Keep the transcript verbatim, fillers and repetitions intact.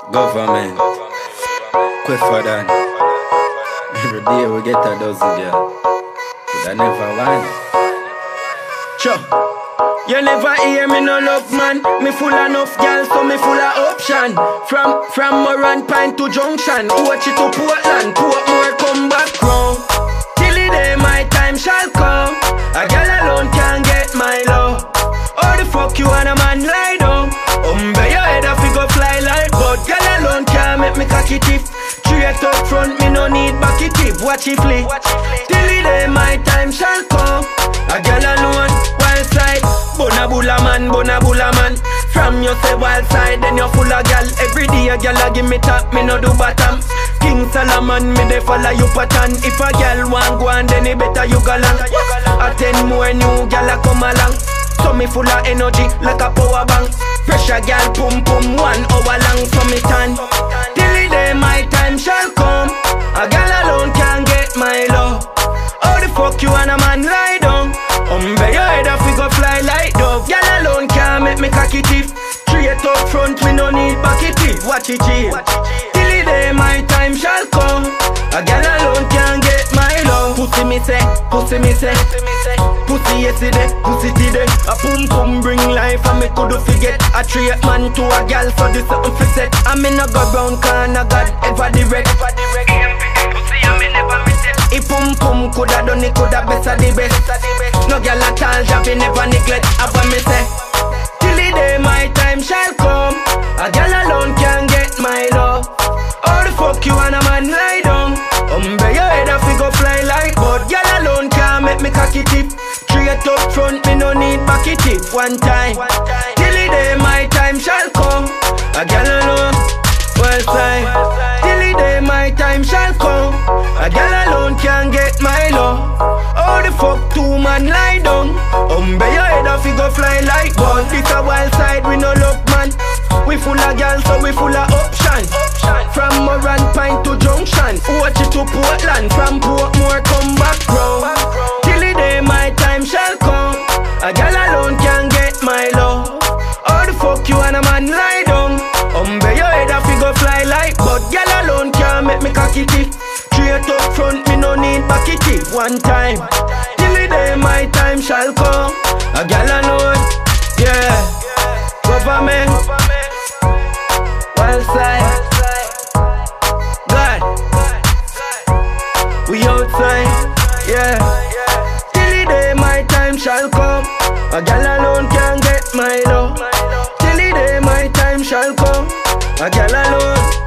Government, quick for that. Every day we get a dozen, girl. But I never want. Sure. You never hear me no love man. Me full enough girl, so me full of option. From from Moran Pine to Junction, watch it to Portland, Portmore come back round. Till the day my time shall come, a girl alone can't get my love. Oh the fuck you and a man lie down. Umbe your head off, you go fly like bird. Girl alone can't make me cocky tip. Straight up front, me no need backy tip. Watch it flick. Till the day my time shall come, a girl alone, wild side. Bonabula man, bonabula man. From you say wild side, then you full of gal. Every day a gal a give me top, me no do bottom. King Solomon, me dey follow you pattern. If a gal want go on, then it better you go long. A ten more new gal a come along. So me full of energy like a power bank. Pressure gal pum pum one hour long for me tan. Till the day my time shall come, a gal alone can't get my love. How the fuck you and a man lie down? Umbe your head off, we go fly like dove. Gal alone can't make me cocky tip. Straight up front, we no need backy tip. Watch it chill. Till the day my time shall come, a gal alone can't get my love. Pussy me say, pussy me say, pussy yesterday, pussy today. A pum pum bring life and me could forget. A treat man to a gal, so this something fi set. I me no go round corner, God ever direct. Pussy and me never miss it. If pum pum coulda done it, coulda better the best. No gal at all, job you never neglect. Have me say, till the day my time shall come, a gal alone can't get my love. How the fuck you and a man lie down? Umbe your head off, we go fly like bird. Gal alone can't make me cocky tip. Straight up front, me no need backy tip. One time, till the day my time shall come, a gal alone, well side. Till the day my time shall come, a gal alone can't get my love. How the fuck two man lie down? Umbe your head off, we go fly like bird. This a wild side, we no love man. We full of gal, so we full of option. From Moran Pine to Junction, watch it to Portland. From Portmore come back round. Till the day my time shall come, a gal alone can't get my love. How the fuck you and a man lie down? Umbe your head off, you go fly like but gal alone can't make me cocky tip. Straight up front, me no need backy tip. One time, till the day my time shall come, a gal alone, yeah. Government, wild side, God, we outside, yeah. Till the day my time shall come, a gal alone can't get my love. Till the day my time shall come, a gal alone.